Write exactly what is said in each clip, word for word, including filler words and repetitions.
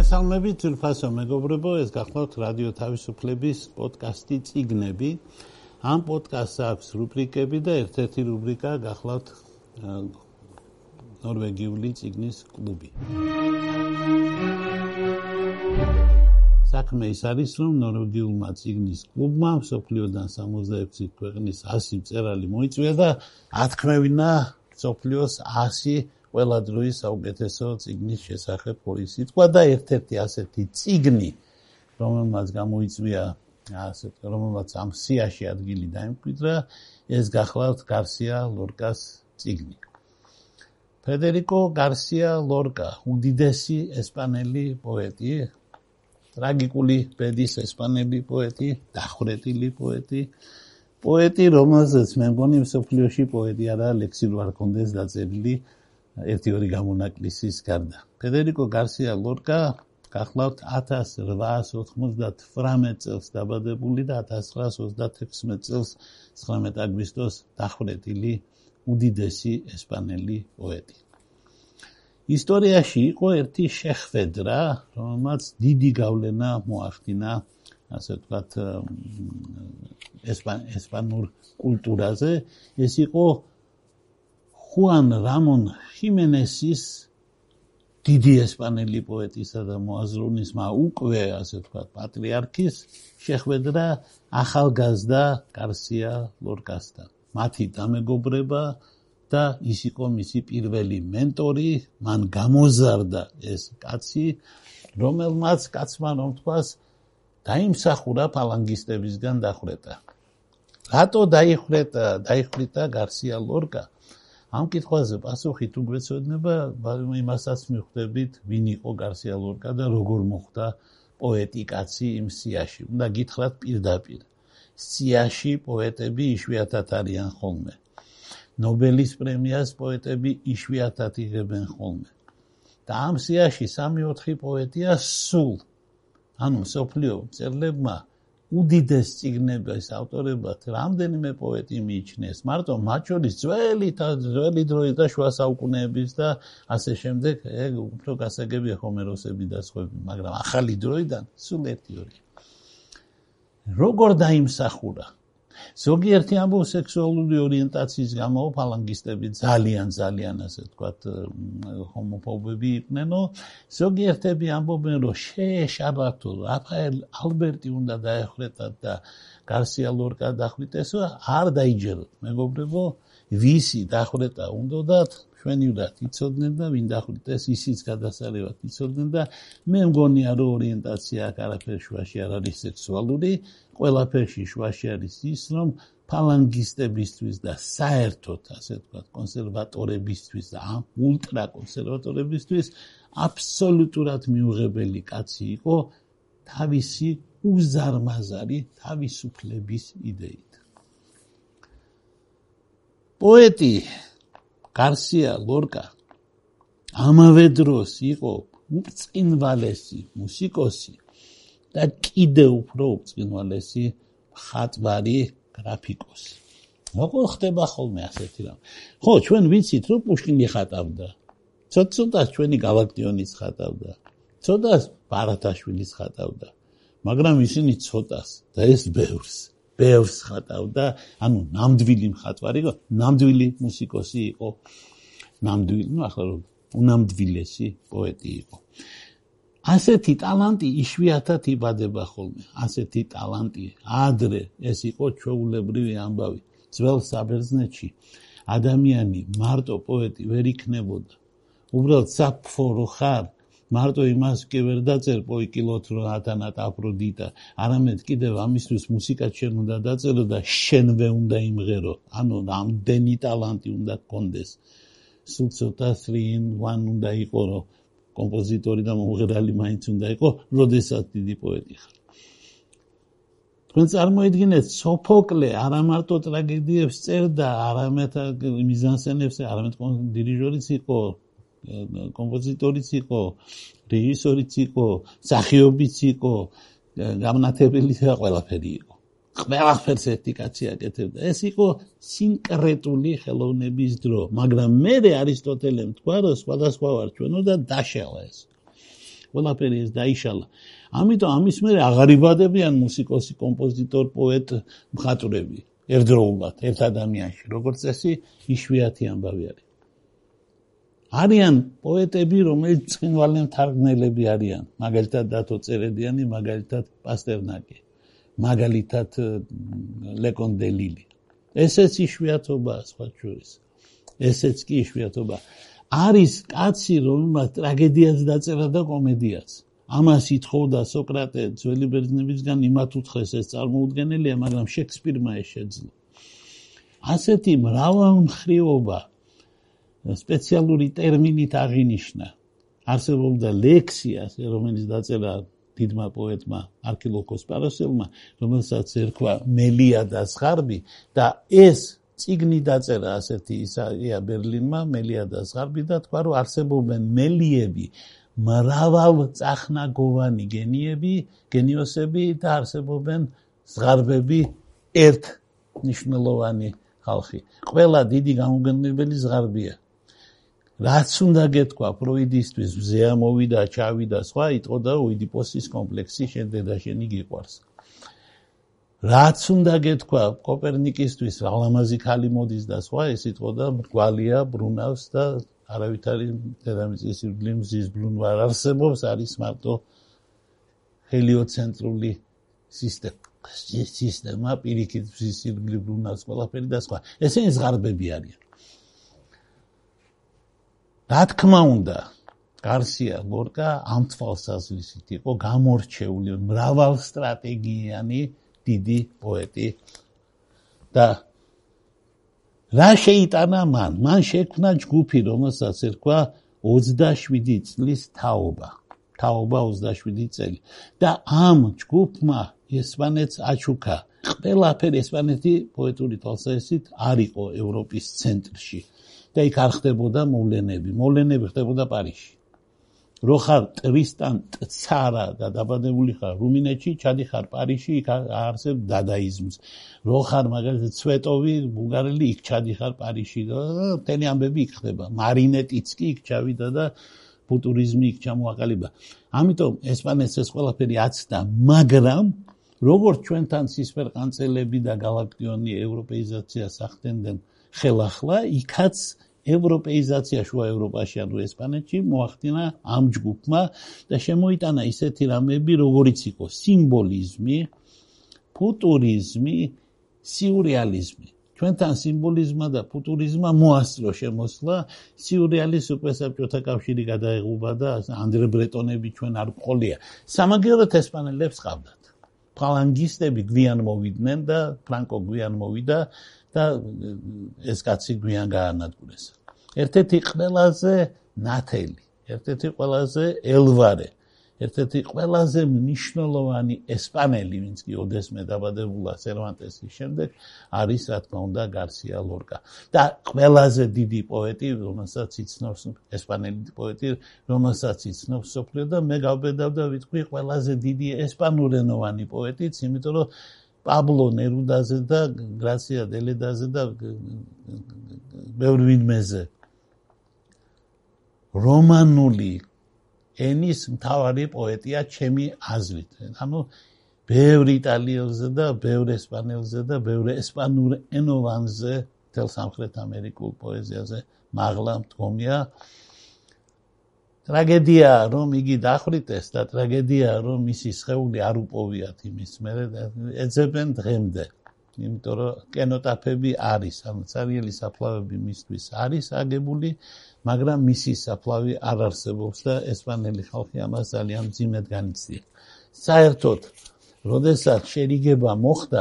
მოგესალმებით ძვირფასო მეგობრებო, ეს გახლავთ რადიო თავისუფლების პოდკასტი წიგნები. ამ პოდკასტს აქვს რუბრიკები და ერთ-ერთი რუბრიკა გახლავთ ნორვეგიული წიგნის კლუბი. საქმე ის არის, რომ ნორვეგიულმა წიგნის კლუბმა მსოფლიოდან სამოცდაექვსი ქვეყნის ასი მწერალი მოიწვია და ათქმევინა მსოფლიოს ასი ყველა დროის საუკეთესო წიგნის შესახებ ორი სიტყვა და ერთ-ერთი ასეთი წიგნი, რომელმაც გამოიწვია, ასე რომელმაც ამ სიაში ადგილი დაიმკვიდრა, ეს გახლავთ გარსია ლორკას წიგნი. ფედერიკო გარსია ლორკა, უდიდესი ესპანელი პოეტი, ტრაგიკული ბედის ესპანელი პოეტი, დახვრეტილი პოეტი, პოეტი, რომელზეც მე მგონი მსოფლიოში პოეტი არა ლექსი რო არ კონდეს დაწერილი ერთი-ორი გამონაკლისის გარდა. ფედერიკო გარსია ლორკა გახლავთ ათას რვაას ოთხმოცდათვრამეტ წელს დაბადებული და ათას ცხრაას ოცდათექვსმეტ წელს ცხრამეტ აგვისტოს დახვრეტილი უდიდესი ესპანელი პოეტი. ისტორიაში იყო ერთი შეხვედრა, რომელმაც დიდი გავლენა მოახდინა, ასე ვთქვათ, ესპან ესპანურ კულტურაზე. ეს იყო ხუან რამონ ხიმენესის დიდი ესპანელი პოეტისა და მოაზროვნის, მა უკვე, ასე ვთქვათ, პატრიარქის შეხვედრა ახალგაზრდა გარსია ლორკასთან. მათი დამეგობრება და ის იყო მისი პირველი მენტორი, მან გამოზარდა ეს კაცი, რომელმაც კაცმა რომ თქვას, დაიმსახურა ფალანგისტებისგან დახვრეტა. რატო დაიხვეთა, დაიხვეთა გარსია ლორკა? ამ კითხვაზე პასუხით უგვეცოდნება, იმასაც მიხვდებით, ვინ იყო გარსია ლორკა და როგორ მოხდა პოეტი კაცი იმ სიაში. უნდა გითხრათ პირდაპირ. სიაში პოეტები იშვიათად არიან ხოლმე. ნობელის პრემიას პოეტები იშვიათად იღებენ ხოლმე. და ამ სიაში სამი-ოთხი პოეტია სულ. ანუ მსოფლიო მწერლებმა უდიდეს წიგნების ავტორებად რამდენიმე პოეტი მიიჩნიეს. მარტო მათ შორის ძველი ძველი დროის და შუა საუკუნეების და ასე შემდეგ, ეგ უფრო გასაგებია ჰომეროსები და სხვები, მაგრამ ახალი დროიდან სულ ერთი-ორი. როგორ დაიმსახურა? ზოგიერთი ამბობს სექსუალური ორიენტაციის გამო ფალანგისტები ძალიან ძალიან ასე ვთქვათ ჰომოფობები იყვნენო, ზოგიერთები ამბობენ, რომ შეეშაბათო რაფაელ ალბერტი უნდა დაეხვეტათ და გარსია ლორკა დახვრიტესო, არ დაიჯეროთ. მეგობრებო, ვისი დახვრეტა უნდათ, შვენივრად იცოდნენ და ვინ დახვრიტეს, ისიც გადასარევად იცოდნენ და მე მგონია, რომ ორიენტაცია აქ არაფერ შუაში არ არის სექსუალური, ყველაფერში შუაში არის ის, რომ ფალანგისტებისთვის და საერთოდ, ასე ვთქვათ, კონსერვატორებისთვის და ამ ულტრა კონსერვატორებისთვის აბსოლუტურად მიუღებელი კაცი იყო თავისი უზარმაზარი თავისუფლების იდეით. პოეტი გარსია ლორკა ამავე დროს იყო უბრწყინვალესი მუსიკოსი და კიდევ უფრო უბრწყინვალესი მხატვარი გრაფიკოსი. როგორ ხდება ხოლმე ასეთი რამ? ხო, ჩვენ ვიცით, რომ პუშკინი ხატავდა. ცოტა ჩვენი გალაქტიონიც ხატავდა. ცოტას ბარათაშვილიც ხატავდა. მაგრამ ისინი ცოტას და ეს ბევრს, ბევრს ხატავდა, ანუ ნამდვილი მხატვარი იყო, ნამდვილი მუსიკოსი იყო. ნამდვილი, ну ახლა რომ უნამდვილესი პოეტი იყო. ასეთი ტალანტი იშვიათად იბადება ხოლმე. ასეთი ტალანტი ადრე ეს იყო ჩვეულებრივი ამბავი. ძველ საბერძნეთში ადამიანი მარტო პოეტი ვერ იქნებოდა. უბრალოდ საფორო ხარ, მარტო იმას კი ვერ დაწერ პოიკილოთ რო ათანატ აფროდიტა, არამედ კიდევ ამისთვის მუსიკაც შენ უნდა დაწერო და შენვე უნდა იმღერო. ანუ რამდენი ტალანტი უნდა გქონდეს. სულ ცოტა three in one უნდა იყო, რომ კომპოზიტორი და მომღერალი მაინც უნდა იყო, როდესაც დიდი პოეტი ხარ. თქვენ წარმოიდგინეთ, სოფოკლე არა მარტო ტრაგედიებს წერდა, არამედ მიზანსცენებს, არამედ დირიჟორიც იყო, კომპოზიტორიც იყო, რეჟისორიც იყო, მსახიობიც იყო, გამნათებელი და ყველაფერი იყო. ყველაფერს ერთი კაცი აკეთებდა. ეს იყო სინკრეტული ხელოვნების დრო, მაგრამ მერე არისტოტელემ თქვა, რომ სხვადასხვა ვარ ჩვენო და დაშალა ეს. ყველაფერი ეს დაიშალა. ამიტომ ამის მერე აღარ იბადებიან მუსიკოსი, კომპოზიტორი, პოეტი, მხატვრები ერთდროულად, ერთ ადამიანში, როგორც წესი, იშვიათი ამბავი არის. არიან პოეტები, რომელიც წყინვალე მთარგმნელები არიან, მაგალითად დათო წერედიანი, მაგალითად პასტერნაკი, მაგალითად ლეკონდელილი. ესეც იშვიათობაა სხვა შორის. ესეც კი იშვიათობა. არის კაცი, რომელმაც ტრაგედიაც დაწერა და კომედიაც. ამას ითხოვდა სოკრატე ძველი ბერძნებისგან, იმათ უთხეს ეს წარმოუდგენელია, მაგრამ შექსპირმა ეს შეძლო. ასეთი მრავალმხრივობა სპეციალური ტერმინით აღინიშნა. არსებობდა ლექსია, რომელიც დაწერა დიდმა პოეტმა არქილოქოს პარასელმა, რომელსაც ერქვა მელიადას ღარბი და ეს წიგნი დაწერა ასეთი ისაია ბერლინმა, მელიადას ღარბი და თქვა, რომ არსებობენ მელიები, მრავალწახნაგოვანი გენიები, გენიოსები და არსებობენ ზღარბები, ერთ მნიშვნელოვანი ხალხი. ყველა დიდი გამოუგემებელი ზღარბია. რაც უნდა გეთქვა ფროიდისთვის, მზე ამოვიდა, ჩავიდა, სხვა იტყოდა ოიდიპოსის კომპლექსი, შენ დედა შენი გიყვარს. რაც უნდა გეთქვა კოპერნიკისთვის, ალამაზი ქალი მოდის და სხვა, ეს იტყოდა მრგვალია, ბრუნავს და არავითარი დედამიწის ირგვლივ მზის ბრუნვა არ არსებობს, არის მარტო ჰელიოცენტრული სისტემა. სისტემა პირიქით მზის ირგვლივ ბრუნავს ყველაფერი და სხვა. ესენი ზღარბები არიან. რა თქმა უნდა, გარსია ლორკა ამ თვალსაზრისით იყო გამორჩეული, მრავალსტრატეგიანი დიდი პოეტი და რა შეიტანა მან? მან შექმნა ჯგუფი, რომელსაც ერქვა ოცდაშვიდი წლის თაობა. თაობა ოცდაშვიდი წელი. და ამ ჯგუფმა ესპანეთს აჩუქა. ყველაფერი ესპანეთი პოეტური თვალსაზრისით არ იყო ევროპის ცენტრში. და იქ არ ხდებოდა მოვლენები. მოვლენები ხდებოდა პარიზში. რო ხარ ტრისტან წარა და დაბადებული ხარ რუმინეთში, ჩადიხარ პარიზში, იქ არსებ დადაიზმს. რო ხარ მაგალითად სვეტოვი, ბულგარელი, იქ ჩადიხარ პარიზში და მთელი ამბები იქ ხდება. მარინეტიც კი იქ ჩავიდა და ფუტურიზმი იქ ჩამოაყალიბა. ამიტომ ესპანეთს ეს ყველაფერი აცდა, მაგრამ როგორც ჩვენთან ცისფერყანწელები და გალაქტიონი ევროპეიზაციას ახდენდნენ ხელახლა, იქაც ევროპეიზაცია შუა ევროპაში, ანუ ესპანეთში მოახდინა ამ ჯგუფმა და შემოიტანა ისეთი რამეები, როგორიც იყო სიმბოლიზმი, ფუტურიზმი, სიურეალიზმი. ჩვენთან სიმბოლიზმმა და ფუტურიზმმა მოასწრო შემოსვლა, სიურეალიზმს უკვე საბჭოთა კავშირი გადაეღუება და ანდრე ბრეტონები ჩვენ არ გვყოლია. სამაგიეროდ ესპანელებს ყავდათ. ფალანგისტები გვიან მოვიდნენ და ფრანკო გვიან მოვიდა და ეს კაცი გვიან გაანადგურეს. ერთ-ერთი ყველაზე ნათელი, ერთ-ერთი ყველაზე ელვარე, ერთ-ერთი ყველაზე მნიშვნელოვანი ესპანელი, ვინც კი ოდესმე დაბადებულა სერვანტესის შემდეგ, არის რა თქმა უნდა გარსია ლორკა. და ყველაზე დიდი პოეტი, რომელსაც იცნობს ესპანელი პოეტი, რომელსაც იცნობს მსოფლიო და მე გავბედავ და ვიტყვი ყველაზე დიდი ესპანურენოვანი პოეტიც, იმიტომ რომ პაბლო ნერუდაზე და გრაცია დელედაზე და ბევრ ვინმეზე რომანული ენის მთავარი პოეტია ჩემი აზრით. ანუ ბევრ იტალიელზე და ბევრ ესპანელზე და ბევრ ესპანურ ენოვანზე თელ სამხრეთ ამერიკულ პოეზიაზე მაღლა მდგომია. ტრაგედია რომ იგი დახვრიტეს და ტრაგედია რომ მისი სხეული არ უპოვიათ იმის მერე ეძებენ დღემდე. იმიტომ რომ კენოტაფები არის, ანუ ცარიელი საფლავები მისთვის არის აგებული, მაგრამ მისი საფლავი არ არსებობს და ესპანელი ხალხი ამას ძალიან მძიმედ განიცდია. საერთოდ, როდესაც შერიგება მოხდა,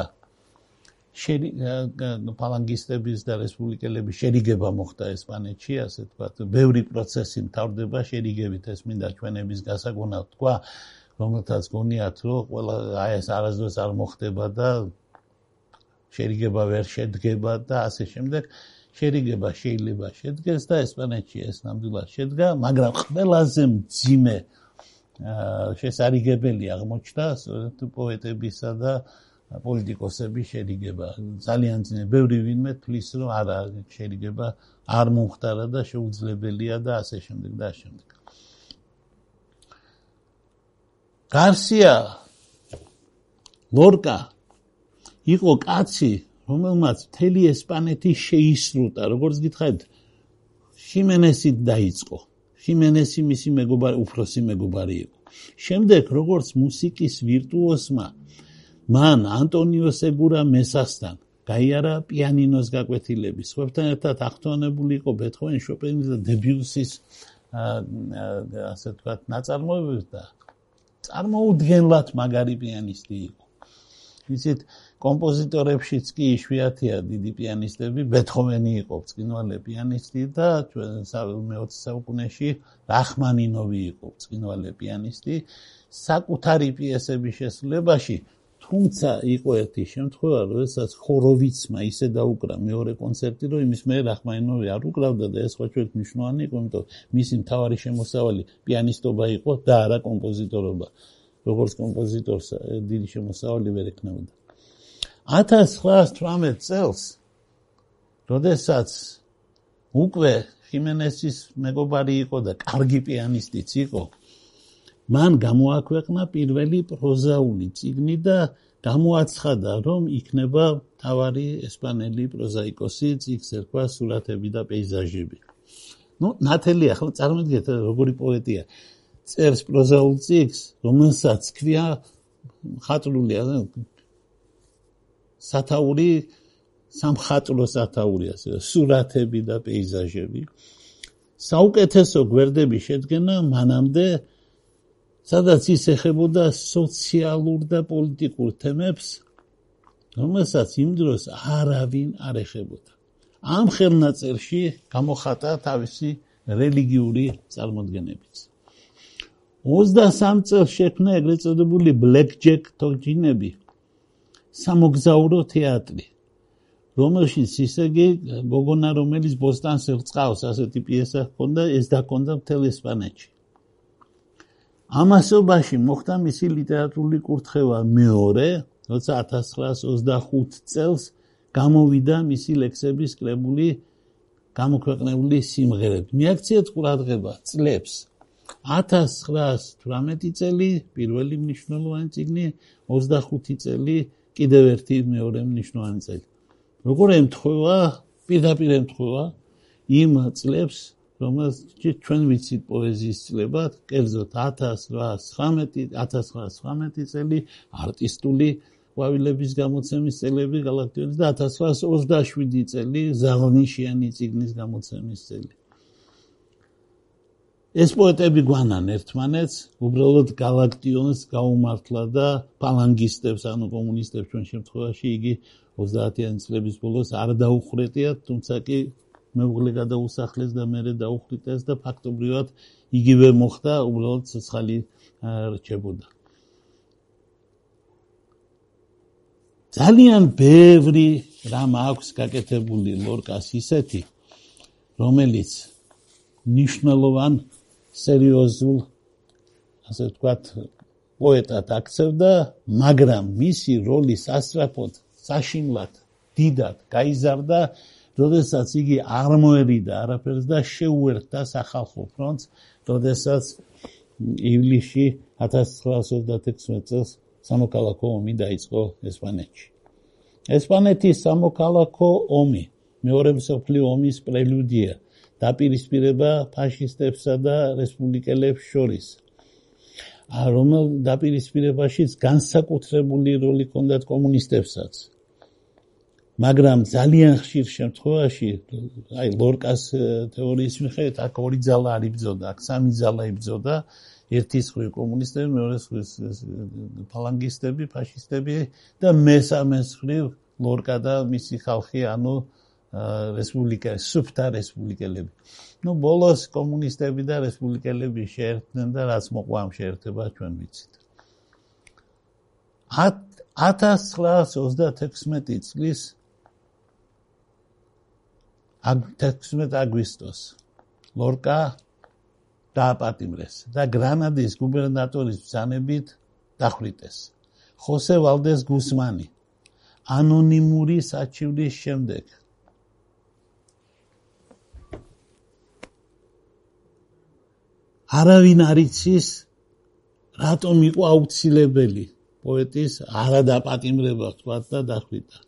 ფალანგისტების და რესპუბლიკელების შერიგება მოხდა ესპანეთში, ასე თქვა, ბევრი პროცესი მთავრდება შერიგებით, ეს მინდა ჩვენების გასაგონად თქვა, რომელთაც გონიათ, რომ ყველა აი ეს არასდროს არ მოხდება და შერიგება ვერ შედგება და ასე შემდეგ. შერიგება შეიძლება შედგეს და ესპანეთში ეს ნამდვილად შედგა, მაგრამ ყველაზე მძიმე შესარიგებელი აღმოჩნდა პოეტებისა და პოლიტიკოსების შერიგება. ძალიან ძნელი, ბევრი ვინმე თვლის, რომ არა, შერიგება არ მომხდარა და შეუძლებელია და ასე შემდეგ და ასე შემდეგ. გარსია ლორკა იყო კაცი, რომელმაც მთელი ესპანეთი შეისრულა, როგორც გითხარით, ხიმენესით დაიწყო. ხიმენესი მისი მეგობარი, უფროსი მეგობარი იყო. შემდეგ, როგორც მუსიკის ვირტუოზმა, მან ანტონიო სეგურა მესასთან გაიარა პიანინოს გაკვეთილები. სხვებთან ერთად აღფრთოვანებული იყო ბეთჰოვენის, შოპენის და დებიუსის ასე ვთქვათ, ნაწარმოებები და წარმოუდგენლად მაგარი პიანისტი იყო. იცით, კომპოზიტორებშიც კი იშვიათია დიდი პიანისტები, ბეთჰოვენი იყო ბრწყინვალე პიანისტი და მეოცე საუკუნეში რახმანინოვი იყო ბრწყინვალე პიანისტი საკუთარი პიესების შესრულებაში. თუმცა იყო ერთი შემთხვევა, როდესაც ხოროვიცმა ისე დაუკრა მეორე კონცერტი, რომ იმის მე რახმანინოვი არ უკრავდა და ეს ხო ჩვენ მნიშვნელოვანი იყო, იმიტომ მისი მთავარი შემოსავალი პიანისტობა იყო და არა კომპოზიტორობა. როგორც კომპოზიტორს დიდი შემოსავალი ვერ ექნებოდა. ათას ცხრაას თვრამეტ წელს, როდესაც უკვე ხიმენესის მეგობარი იყო და კარგი პიანისტიც იყო, მან გამოაქვეყნა პირველი პროზაული წიგნი და გამოაცხადა, რომ იქნება მთავარი ესპანელი პროზაიკოსი, წიგნს ერქვა სურათები და პეიზაჟები. ნუ ნათელი ახლა წარმოიდგინეთ როგორი პოეტია. წერს პროზაულ წიგნს, რომელსაც ქვია მხატვრული სათაური, სამხატვრო სათაური, ასე სურათები და პეიზაჟები. საუკეთესო გვერდების შედგენა მანამდე, სადაც ის ეხებოდა სოციალურ და პოლიტიკურ თემებს, რომელსაც იმ დროს არავინ არ ეხებოდა. ამ ხელნაწერში გამოხატა თავისი რელიგიური წარმოდგენებიც. ოცდასამ წელს შექმნა ეგრეთ წოდებული ბლეკ-ჯეკ თოჯინები, სამოგზაურო თეატრი, რომელშიც ისე გოგონა, რომელიც ბოსტანს ელწყავს, ასეთი პიესა ჰქონდა, ეს დაკონდა მთელ ესპანეთში. ამასობაში მოხდა მისი ლიტერატურული კურთხევა მეორე, როცა ათას ცხრაას ოცდახუთ წელს გამოვიდა მისი ლექსების კრებული, გამოქვეყნებული სიმღერები. მიაქციეთ ყურადღება წლებს. ათას ცხრაას თვრამეტი წელი პირველი მნიშვნელოვანი წიგნი, ოცდახუთი წელი კიდევ ერთი მეორე მნიშვნელოვანი წელი. როგორ ემთხვევა, პირდაპირ ემთხვევა იმ წლებს, რომელსაც ჩვენ ვიცით პოეზიის წლებად, კერძოდ ათას ცხრაას ცხრამეტი წელი არტისტული ყვავილების გამოცემის წელები გალაქტიონის და ათას ცხრაას ოცდაშვიდი წელი ზაღვნიშიანი წიგნის გამოცემის წელი. ეს პოეტები გვანან ერთმანეთს, უბრალოდ გალაქტიონს გაუმართლა და ფალანგისტებს, ანუ კომუნისტებს ჩვენ შემთხვევაში იგი ოცდაათიანი წლების ბოლოს არ დაუხრეტიათ, თუმცა კი მეუღლე გადაუსახლეს და მერე დაუხრიტეს და ფაქტობრივად იგივე მოხდა, უბრალოდ ცოცხალი რჩებოდა. ძალიან ბევრი რამ აქვს გაკეთებული ლორკას ისეთი, რომელიც მნიშვნელოვან სერიოზულ, ასე ვთქვათ, პოეტად აქცევდა, მაგრამ მისი როლი სასწრაფოდ, საშინლად, დიდად გაიზარდა, როდესაც იგი არ მოერიდა არაფერს და შეუერთდა სახალხო ფრონტს, როდესაც ივლისში ათას ცხრაას ოცდათექვსმეტ წელს სამოქალაქო ომი დაიწყო ესპანეთში. ესპანეთის სამოქალაქო ომი მეორე მსოფლიო ომის პრელუდია, დაპირისპირება ფაშისტებსა და რესპუბლიკელებს შორის. რომელ დაპირისპირებაშიც განსაკუთრებული როლი ჰქონდათ კომუნისტებსაც. მაგრამ ძალიან ხშირ შემთხვევაში, აი ლორკას თეორიის მიხედვით, აქ ორი ძალა არ იბრძოდა, აქ სამი ძალა იბრძოდა, ერთის მხრივ კომუნისტები, მეორეს მხრივ ფალანგისტები, ფაშისტები და მესამეს მხრივ ლორკა და მისი ხალხი, ანუ რესპუბლიკა, სუფთა რესპუბლიკელები. ნუ ბოლოს კომუნისტები და რესპუბლიკელები შეერთდნენ და რაც მოყვა ამ შეერთება ჩვენ ვიცით. ათას ცხრაას ოცდათექვსმეტი წლის თექვსმეტ აგვისტოს ლორკა დააპატიმრეს და გრანადის გუბერნატორის ბრძანებით დახვრიტეს. ხოსე ვალდეს გუსმანი ანონიმური საჩივრის შემდეგ არავინ არ იცის რატომ იყო აუცილებელი პოეტის არადაპატიმრება თქვა და დახვიტა.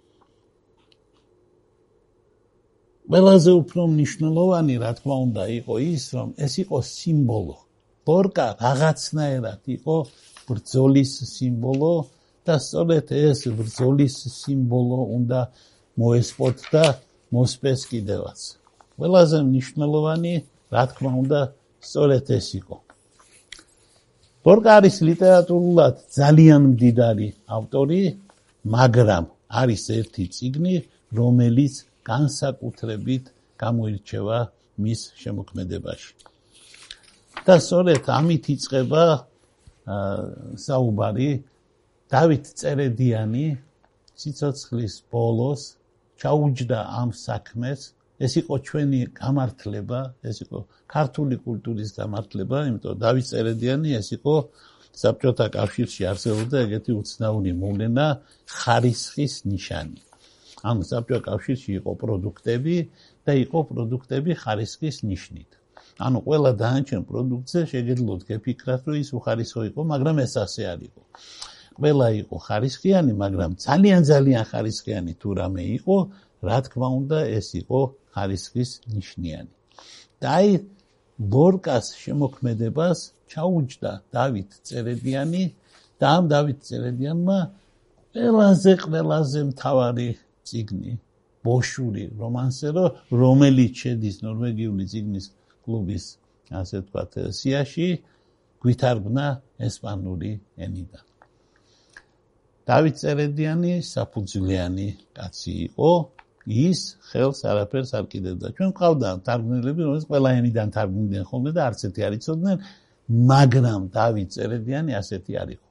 ყველაზე უფრო მნიშვნელოვანი, რა თქმა უნდა, იყო ის, რომ ეს იყო სიმბოლო. ლორკა რაღაცნაირად იყო ბრძოლის სიმბოლო და სწორედ ეს ბრძოლის სიმბოლო უნდა მოესპოთდა მოსპეს კიდევაც. ყველაზე მნიშვნელოვანი, რა თქმა უნდა, სწორედ ეს იყო. ლორკა არის ლიტერატურულად ძალიან მდიდარი ავტორი, მაგრამ არის ერთი წიგნი, რომელიც განსაკუთრებით გამოირჩევა მის შემოქმედებაში. და სწორედ ამით იწყება საუბარი. დავით წერედიანი სიცოცხლის ბოლოს ჩაუჯდა ამ საქმეს. ეს იყო ჩვენი გამართლება, ეს იყო ქართული კულტურის გამართლება, იმიტომ რომ დავით წერედიანი ეს იყო საბჭოთა კავშირში არსებობდა ეგეთი უცნაური მოვლენა ხარისხის ნიშანი. ანუ საბჭოთა კავშირში იყო პროდუქტები და იყო პროდუქტები ხარისხის ნიშნით. ანუ ყველა დანარჩენ პროდუქტზე შეგეძლოთ გეფიქრათ, რომ ის უხარისხო იყო, მაგრამ ეს ასე არ იყო. ყველა იყო ხარისხიანი, მაგრამ ძალიან ძალიან ხარისხიანი თუ რამე იყო, რა თქმა უნდა, ეს იყო ხარისხის ნიშნიანი. და აი ლორკას შემოქმედებას ჩაუჯდა დავით წერედიანი და ამ დავით წერედიანმა ყველაზე ყველაზე მთავარი წიგნი, ბოშური რომანსერო, რომელიც შედის ნორვეგიული წიგნის კლუბის, ასე ვთქვათ, სიაში, გვითარგმნა ესპანური ენიდან. დავით წერედიანი საფუძვლიანი კაცი იყო, ის ხელს არაფერს არ კიდევდა. ჩვენ ყავდა თარგმნელები, რომელიც ყველა ენიდან თარგმნიდნენ ხოლმე და არც ერთი არ იცოდნენ, მაგრამ დავით წერედიანი ასეთი არ იყო.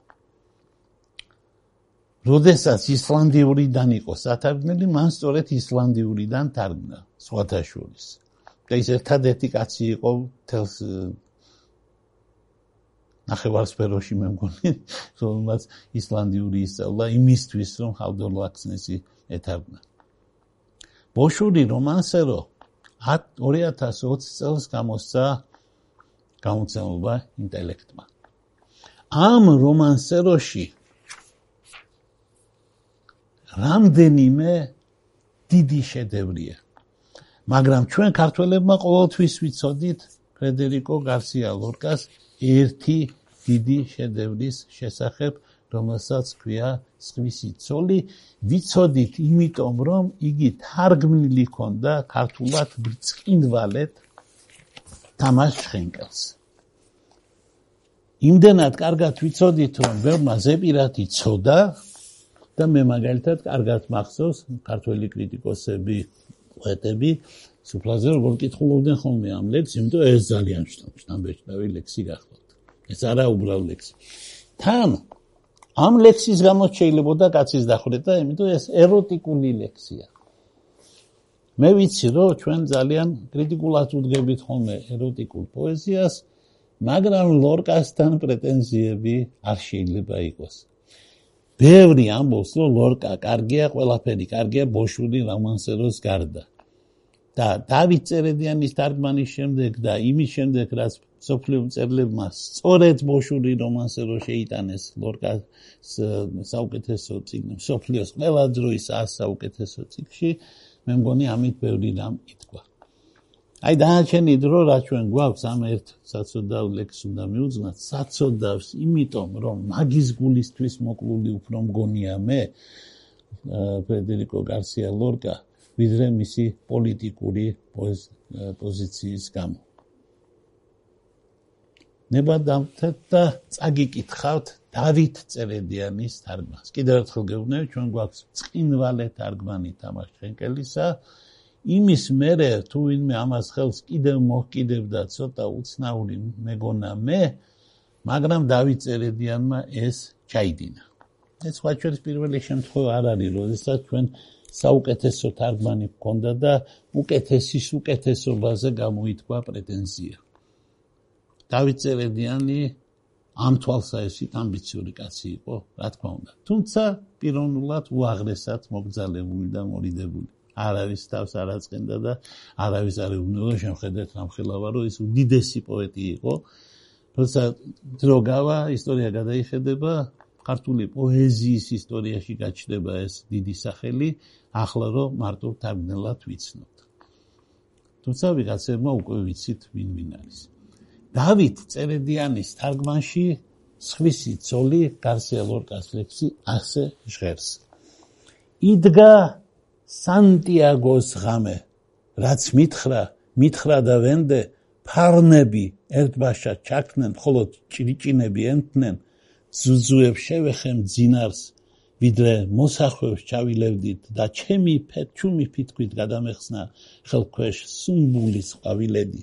როდესაც ისლანდიურიდან იყო სათარგმნელი, მან სწორედ ისლანდიურიდან თარგმნა სხვათა შორის. და ის ერთადერთი კაცი იყო მთელს ნახევარსფეროში, მე მგონი, რომელმაც ისლანდიური ისწავლა იმისთვის, რომ ჰალდორ ლაქსნესი ეთარგმნა. ბოშური რომანსერო ორი ათას ოცი წელს გამოსცა გამოცემობა ინტელექტმა. ამ რომანსეროში რამდენიმე დიდი შედევრია. მაგრამ ჩვენ ქართველებმა ყოველთვის ვიცოდით ფრედერიკო გარსია ლორკას ერთი დიდი შედევრის შესახებ, რომელსაც ქვია სხვისი ცოლი. ვიცოდით იმიტომ, რომ იგი თარგმნილი ჰქონდა ქართულად ბრწყინვალედ თამაშ შხენკელს. იმდენად კარგად ვიცოდით, რომ ბევრმა ზეპირად იცოდა და მე მაგალითად კარგად მახსოვს ქართველი კრიტიკოსები, პოეტები სუფრაზე როგორ კითხულობდნენ ხოლმე ამ ლექსს, იმიტომ ეს ძალიან შთამბეჭდავი ლექსი გახლავთ. ეს არა უბრალო ლექსი. თან ამ ლექსის გამო შეიძლებოდა კაცის დახვრეტა, იმიტომ ეს ეროტიკული ლექსია. მე ვიცი, რომ ჩვენ ძალიან კრიტიკულად უდგებით ხოლმე ეროტიკულ პოეზიას, მაგრამ ლორკასთან პრეტენზიები არ შეიძლება იყოს. ბევრი ამბობს, რომ ლორკა კარგია, ყველაფერი კარგია ბოშური რომანსეროს გარდა. და დავით წერედიანის თარგმანის შემდეგ და იმის შემდეგ, რაც მსოფლიო მწერლებმა სწორედ ბოშური რომანსერო შეიტანეს ლორკას საუკეთესო წიგნი, მსოფლიოს ყველა დროის ას საუკეთესო წიგნში, მე მგონი ამით ბევრი რამ ითქვა. აი დანარჩენი დრო, რაც ჩვენ გვაქვს, ამ ერთ საცოდავ ლექსს უნდა მივუძღვნათ, საცოდავს, იმიტომ რომ მაგის გულისთვის მოკლული უფრო მგონია მე, ფრედერიკო გარსია ლორკა, ვიდრე მისი პოლიტიკური პოზიციის გამო. ნებადამთეთ და წაგიკითხავთ დავით წერედიანის თარგმანს. კიდევ ერთხელ გეუბნებით, ჩვენ გვაქვს ბრწყინვალე თარგმანი თამაშ შხენკელისა. იმის მერე თუ ვინმე ამას ხელს კიდევ მოჰკიდებდა ცოტა უცნაური მეგონა მე, მაგრამ დავით წერედიანმა ეს ჩაიდინა. ეს სხვა ჩვენს პირველი შემთხვევა არ არის, როდესაც ჩვენ საუკეთესო თარგმანი გქონდა და უკეთესის უკეთესობაზე გამოითქვა პრეტენზია. დავით წერედიანი ამ თვალსაჩინო ამბიციური კაცი იყო, რა თქმა უნდა. თუმცა პიროვნულად უაღრესად მოგზალებული და მორიდებული. არავის თავს არ აწყენდა და არავის არ ეუბნება, შემხედეთ რამხელა ვარო, ის უდიდესი პოეტი იყო, როცა დრო გავა, ისტორია გადაიხედება, ქართული პოეზიის ისტორიაში გაჩნდება ეს დიდი სახელი, ახლა რომ მარტო თარგმნელად ვიცნობთ. თუმცა ვიღაცებმა უკვე ვიცით ვინ ვინ არის. დავით წერედიანის თარგმანში სხვისი ცოლი გარსია ლორკას ლექსი ასე ჟღერს. იდგა სანტიაგოს ღამე, რაც მითხრა, მითხრა და ვენდე, ფარნები ერთბაშად ჩაქნენ, მხოლოდ ჭრიჭინები ენტნენ, ძუძუებს შევეხემ ძინარს, ვიდრე მოსახვევს ჩავილევდით და ჩემი ჩუმი ფითქვით გადამეხსნა ხელქვეშ სუმბულის ყვავილედი.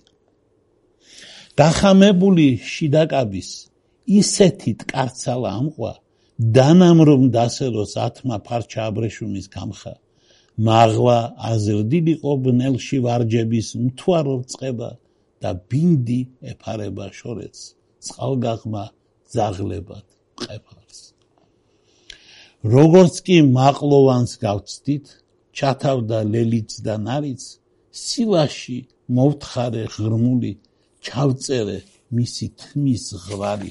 გახამებული შიდაკაბის ისეთით კარცალა ამყვა, დანამ რომ დასეროს ათმა ფარჩა აბრეშუმის გამხა, მაღლა აზრდილიყო ბნელში ვარჯების მთვარო წყება და ბინდი ეფარება შორეც, წყალგაღმა ძაღლებად ყეფარს. როგორც კი მაყლოვანს გავცდით, ჩათავდა ლელიც და ნარიც, სილაში მოვთხარე ღრმული, ჩავწერე მისი თმის ღვარი.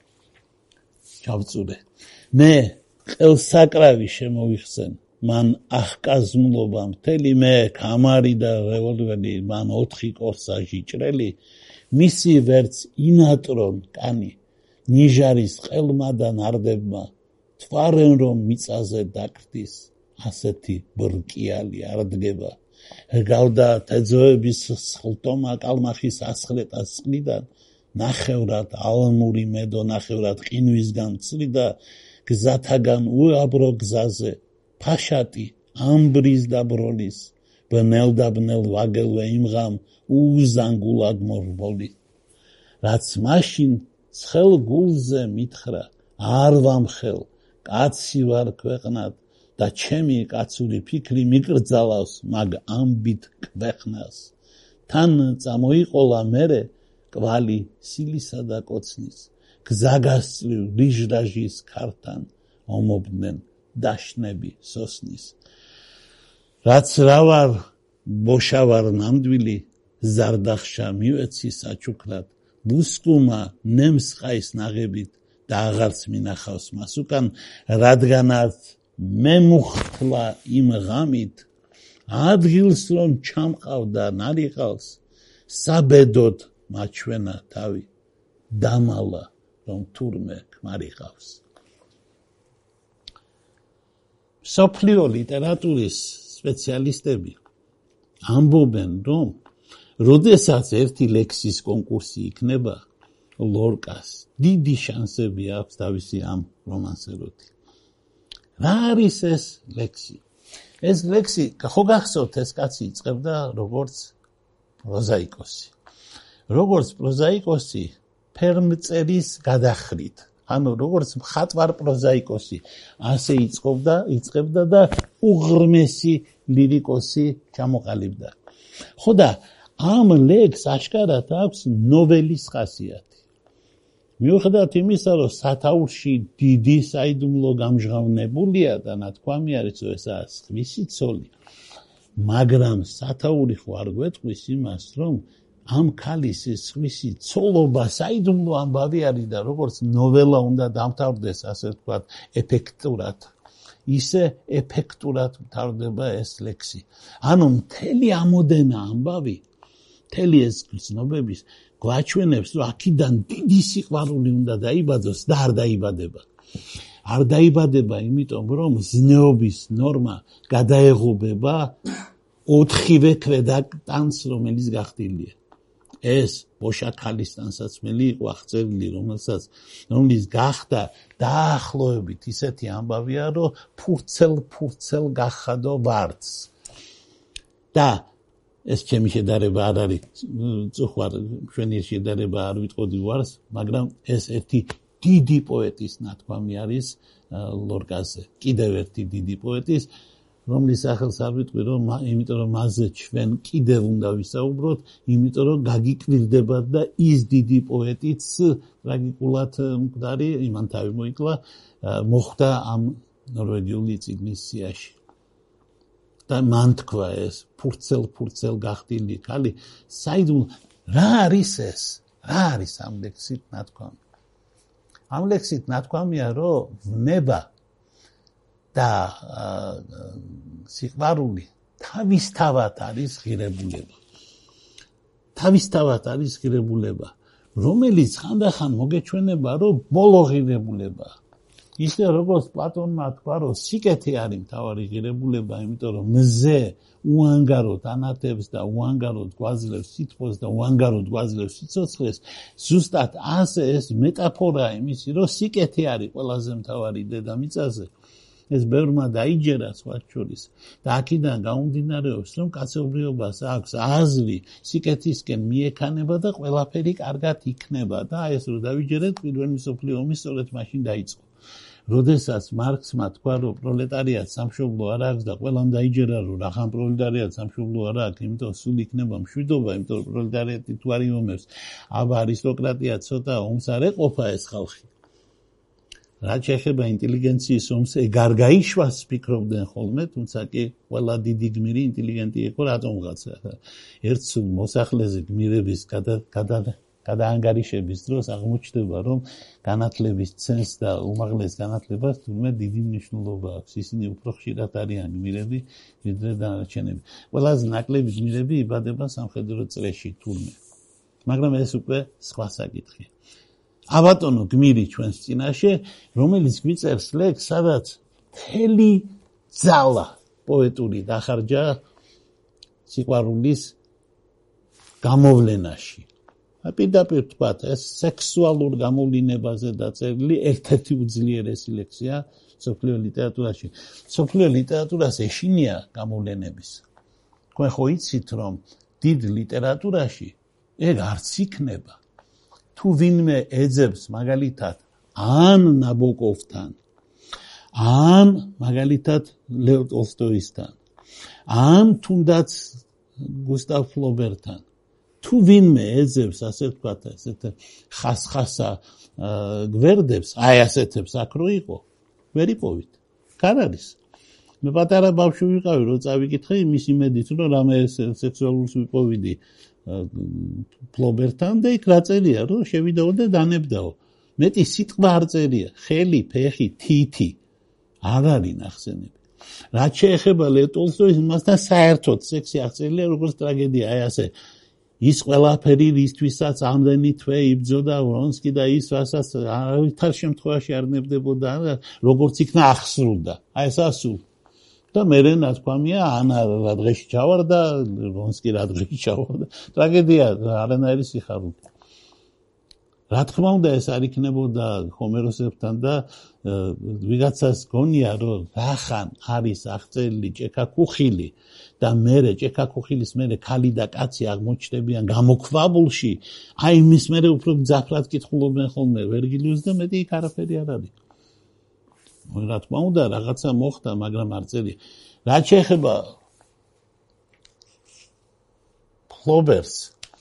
ჩავწურე. მე ყელსაკრავი შემოვიხსენ, მან ახკაზმლობა მთელი, მე კამარი და რევოლვერი, მან ოთხი კორსაჟი ჭრელი, მისი ვერც ინატრონ კანი, ნიჟარის ყელმა და ნარდებმა, თვარენ რომ მიწაზე დაკრდის, ასეთი ბრკიალი არ დგება. ჰგავდა თეძოების სხლტომა კალმახის ასხლეტას წყლიდან, ნახევრად ალმური მედო, ნახევრად ყინვისგან წლიდა, გზათაგან უაბრო გზაზე, ფაშატი ამბრის და ბროლის, ბნელ და ბნელ ვაგელვე იმღამ, უზანგულად მორბოლი. რაც მაშინ ცხელ გულზე მითხრა, არ ვამხელ, კაცი ვარ ქვეყნად და ჩემი კაცური ფიქრი მიკრძალავს მაგ ამბით კვეხნას. თან წამოიყოლა მერე კვალი სილისა და კოცნის, გზაგასწრივ რიჟრაჟის ქართან ომობდნენ დაშნები სოსნის. რაც რა ვარ, ბოშა ვარ ნამდვილი, ზარდახშა მივეცი საჩუქრად, ბუსკუმა ნემსყაის ნაღებით და აღარც მინახავს მას უკან, რადგანაც მე მუხთლა იმ ღამით, ადგილს რომ ჩამყავდა ნარიყავს, საბედოდ მაჩვენა თავი, დამალა რომ თურმე ქმარიყავს. მსოფლიო ლიტერატურის სპეციალისტები ამბობენ, რომ როდესაც ერთი ლექსის კონკურსი იქნება, ლორკას დიდი შანსები აქვს თავისი ამ რომანსეროთი. რა არის ეს ლექსი? ეს ლექსი, ხო გახსოვთ, ეს კაცი იწყებდა როგორც პროზაიკოსი. როგორც პროზაიკოსი ფერმწერის გადახრით. ანუ როგორც მხატვარ პროზაიკოსი, ასე იწყობდა, იწყებდა და უღრმესი ლირიკოსი ჩამოყალიბდა. ხო და ამ ლექსს აშკარად აქვს ნოველის ხასიათი. მიუხედავად იმისა, რომ სათაურში დიდი საიდუმლო გამჟღავნებულია და ნათქვამი არის, რომ ესაა სხვისი ცოლი, მაგრამ სათაური ხო არ გვეტყვის იმას, რომ ამ ქალის ეს სხვისი ცოლობა საიდუმლო ამბავი არის და როგორც ნოველა უნდა დამთავრდეს, ასე ვთქვათ, ეფექტურად, ისე ეფექტურად მთავრდება ეს ლექსი. ანუ მთელი ამოდენა ამბავი, მთელი ეს გრძნობების გვაჩვენებს, რომ აქედან დიდი სიყვარული უნდა დაიბადოს და არ დაიბადება. არ დაიბადება, იმიტომ რომ ზნეობის ნორმა გადაეღობება ოთხივე ქვედაკტანს, რომელიც გახდილია. ეს ბოშა ქალის ტანსაცმელი იყო აღწერილი, რომელსაც რომლის გახდა დაახლოებით ისეთი ამბავია, რომ ფურცელ-ფურცელ გახადო ვარდს. და ეს ჩემი შედარება არ არის, წუხვარ ჩვენი შედარება არ ვიტყოდი ვარს, მაგრამ ეს ერთი დიდი პოეტის ნათქვამი არის ლორკაზე. კიდევ ერთი დიდი პოეტის, რომლის სახელს არ ვიტყვი, რომ იმიტომ რომ მასზე ჩვენ კიდევ უნდა ვისაუბროთ, იმიტომ რომ გაგიკვირდებათ და ის დიდი პოეტიც ტრაგიკულად მკვდარი, იმან თავი მოიკლა, მოხვდა ამ ნორვეგიული წიგნის სიაში. და მან თქვა ეს ფურცელ-ფურცელ გახდილი ქალი, საიდუმლო რა არის ეს? რა არის ამ ლექსით ნათქვამი? ამ ლექსით ნათქვამია, რომ ვნება და სიყვარული თავისთავად არის ღირებულება. თავისთავად არის ღირებულება, რომელიც ხანდახან მოგეჩვენება, რომ ბოლო ღირებულებაა. ისე როგორც პლატონმა თქვა, რომ სიკეთე არის მთავარი ღირებულება, იმიტომ რომ მზე უანგაროდ ანათებს და უანგაროდ გვაძლევს სითბოს და უანგაროდ გვაძლევს სიცოცხლეს, ზუსტად ასე ეს მეტაფორაა იმისი, რომ სიკეთე არის ყველაზე მთავარი დედამიწაზე. ეს ბევრმა დაიჯერა სხვათა შორის და აქედან გამომდინარეობს, რომ კაცობრიობას აქვს აზრი სიკეთისკენ მიექანება და ყველაფერი კარგად იქნება და ეს რო დავიჯერეთ, პირველი მსოფლიო ომი სწორედ მაშინ დაიწყო. როდესაც მარქსმა თქვა, რომ პროლეტარიატს სამშობლო არ აქვს და ყველამ დაიჯერა, რომ რახან პროლეტარიატს სამშობლო არ აქვს, იმიტომ სულ იქნება მშვიდობა, იმიტომ რომ პროლეტარიატი თუ არ იომებს, აბა არისტოკრატია ცოტა ომს არ ეყოფა ეს ხალხი. რაც შეეხება ინტელიგენციის ომს, ეგ არ გაიშვას ფიქრობდნენ ხოლმე, თუმცა კი ყველა დიდი გმირი ინტელიგენტი იყო რატომღაცა. ერთ სულ მოსახლეზე გმირების გადაანგარიშების დროს აღმოჩნდება, რომ განათლების ცენს და უმაღლეს განათლებას თურმე დიდი მნიშვნელობა აქვს. ისინი უფრო ხშირად არიან გმირები, ვიდრე დანარჩენები. ყველაზე ნაკლები გმირები იბადება სამხედრო წრეში თურმე. მაგრამ ეს უკვე სხვა საკითხია. აბატონო გმირი ჩვენს წინაშე, რომელიც გვიწერს ლექსს, სადაც მთელი ძალა პოეტური დახარჯა სიყვარულის გამოვლენაში. პირდაპირ თქვათ, ეს სექსუალურ გამოვლინებაზე დაწერილი ერთ-ერთი უძლიერესი ლექსია მსოფლიო ლიტერატურაში. მსოფლიო ლიტერატურას ეშინია გამოვლენების. თქვენ ხო იცით, რომ დიდ ლიტერატურაში ეგ არც იქნება. თუ ვინმე ეძებს მაგალითად ან ნაბოკოვთან, ან მაგალითად ლევ ტოლსტოისთან, ან თუნდაც გუსტავ ფლობერთან, თუ ვინმე ეძებს, ასე ვთქვათ, ესეთ ხასხასა გვერდებს, აი ასეთებს აქ რო იყო, ვერ იპოვით. კარ არის. მე პატარა ბავშვი ვიყავი, რო წავიკითხე იმის იმედით, რომ რამე სექსუალურს ვიპოვიდი ფლობერთან და იქ რა წერია, რომ შევიდაო და დანებდაო. მეტი სიტყვა არ წერია, ხელი, ფეხი, თითი არ არის ნახსენები. რაც შეეხება ლევ ტოლსტოის, მასთან საერთოდ სექსი აღწერილია როგორც ტრაგედია, აი ასე. ის ყველაფერი რისთვისაც ამდენი თვე იბრძოდა ვრონსკი და ის რასაც არავითარ შემთხვევაში არ ნებდებოდა, როგორც იქნა აღსრულდა. აი ეს ასულ. და მერე ნათქვამია, ანა რა დღეში ჩავარდა, ვრონსკი რა დღეში ჩავარდა. ტრაგედია, არანაირი სიხარული. რა თქმა უნდა, ეს არ იქნებოდა ჰომეროსებთან და ვიღაცას გონია, რომ რახან არის აღწერილი ჭექა-ქუხილი და მერე ჭექა-ქუხილის მერე ქალი და კაცი აღმოჩნდებიან გამოქვაბულში, აი მის მერე უფრო მძაფრად კითხულობენ ხოლმე ვერგილიუსს და მეტი იქ არაფერი არ არის. რა თქმა უნდა, რაღაცა მოხდა, მაგრამ არ წერია. რაც შეეხება ფლობერს,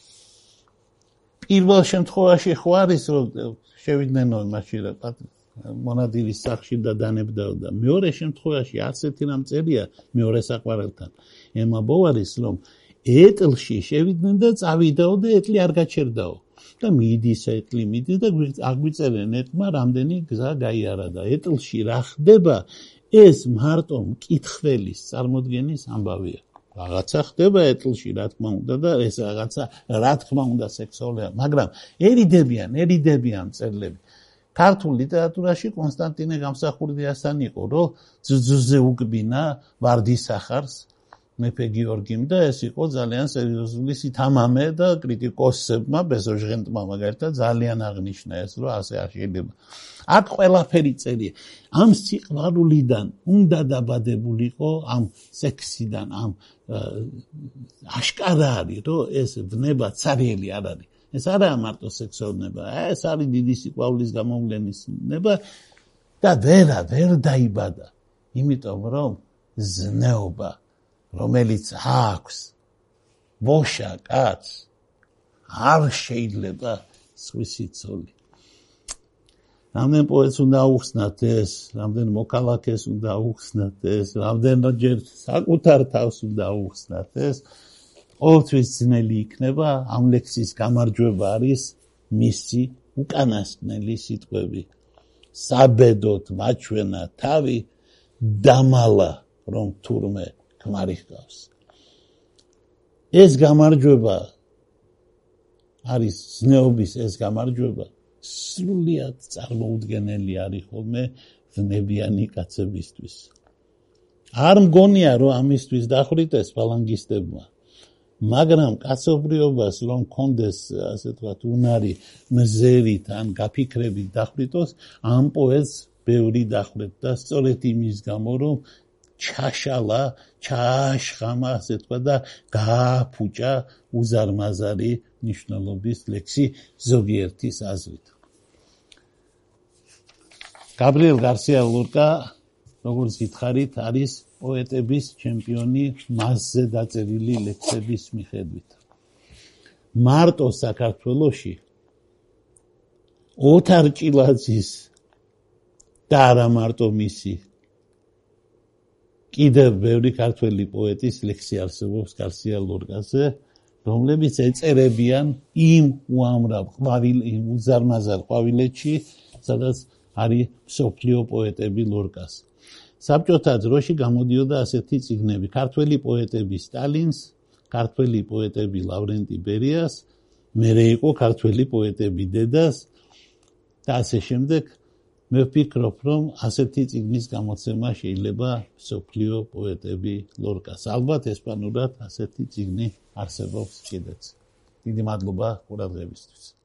პირველ შემთხვევაში ხო არის, რომ შევიდნენ მაშინ მონადირის სახლში და დანებდაოდა. მეორე შემთხვევაში ასეთი რამ წერია მეორე საყვარელთან. ემა ბოვარის, რომ ეტლში შევიდნენ და წავიდაო და ეტლი არ გაჩერდაო. და მიდის ეტლი მიდის და აგვიწერენ ეტლმა რამდენი გზა გაიარა და ეტლში რა ხდება, ეს მარტო მკითხველის წარმოდგენის ამბავია. რაღაცა ხდება ეტლში, რა თქმა უნდა და ეს რაღაცა რა თქმა უნდა სექსუალია, მაგრამ ერიდებიან, ერიდებიან მწერლები. ქართულ ლიტერატურაში კონსტანტინე გამსახურდიასთან იყო, რომ ძუძუზე უკბინა ვარდისახარს მეფე გიორგიმ და ეს იყო ძალიან სერიოზული სითამამე და კრიტიკოსებმა, ბეზოჟღენტმა მაგალითად ძალიან აღნიშნა ეს, რომ ასე არ შეიძლება. აქ ყველაფერი წერია. ამ სიყვარულიდან უნდა დაბადებულიყო, ამ სექსიდან, ამ აშკარა არის, რომ ეს ვნება ცარიელი არ არის. ეს არაა მარტო სექსოვნება, ეს არის დიდი სიყვარულის გამოვლენის ნება და ვერა ვერ დაიბადა, იმიტომ რომ ზნეობა, რომელიც აქვს ბოშა კაცს, არ შეიძლება სხვისი ცოლი. რამდენ პოეტს უნდა აუხსნათ ეს, რამდენ მოქალაქეს უნდა აუხსნათ ეს, რამდენჯერ საკუთარ თავს უნდა აუხსნათ ეს, ყოველთვის ძნელი იქნება, ამ ლექსის გამარჯვება არის მისი უკანასკნელი სიტყვები. საბედოთ მაჩვენა თავი, დამალა რომ თურმე ქმარი ჰყავს. ეს გამარჯვება არის ზნეობის ეს გამარჯვება სრულიად წარმოუდგენელი არის ხოლმე ზნებიანი კაცებისთვის. არ მგონია რომ ამისთვის დახვრიტეს ფალანგისტებმა, მაგრამ კაცობრიობას რომ კონდეს ასე ვთქვათ უნარი მზერით ან გაფიქრებით დახვრიტოს, ამ პოეტს ბევრი დახვრეთ და სწორედ იმის გამო რომ ჩაშალა, ჩააშხამა ასე ვთქვათ და გააფუჭა უზარმაზარი ნიშნულობის ლექსი ზოგიერთის აზრით. გაბრიელ გარსია ლორკა, როგორც გითხარით, არის პოეტების ჩემპიონი მასზე დაწერილი ლექსების მიხედვით. მარტო საქართველოში ოთარ ჭილაძის და არა მარტო მისი კიდევ ბევრი ქართველი პოეტის ლექსი არსებობს გარსია ლორკაზე, რომლებიც ეწერებიან იმ უამრავ ყვავილ იმ უზარმაზარ ყვავილედში, სადაც არის მსოფლიო პოეტები ლორკას. საბჭოთა დროში გამოდიოდა ასეთი წიგნები: ქართველი პოეტები სტალინს, ქართველი პოეტები ლავრენტი ბერიას, მერე იყო ქართველი პოეტები დედას და ასე შემდეგ. მე ვფიქრობ, რომ ასეთი წიგნის გამოცემა შეიძლება მსოფლიო პოეტები ლორკას. ალბათ ესპანურად ასეთი წიგნი არსებობს კიდეც. დიდი მადლობა ყურადღებისთვის.